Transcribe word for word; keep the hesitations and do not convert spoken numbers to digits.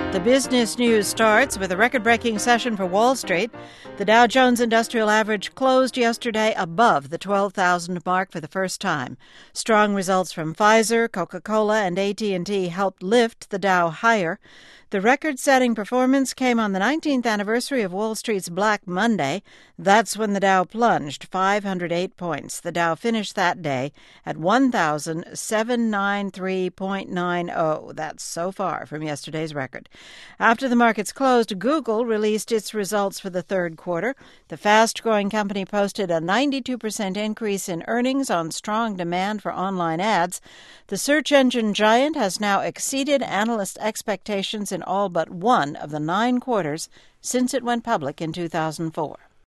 The business news starts with a record-breaking session for Wall Street. The Dow Jones Industrial Average closed yesterday above the twelve thousand mark for the first time. Strong results from Pfizer, Coca-Cola, and A T and T helped lift the Dow higher. The record-setting performance came on the nineteenth anniversary of Wall Street's Black Monday. That's when the Dow plunged five hundred eight points. The Dow finished that day at one thousand seven hundred ninety-three point nine zero. That's so far from yesterday's record. After the markets closed, Google released its results for the third quarter. The fast-growing company posted a ninety-two percent increase in earnings on strong demand for online ads. The search engine giant has now exceeded analyst expectations in all but one of the nine quarters since it went public in two thousand four.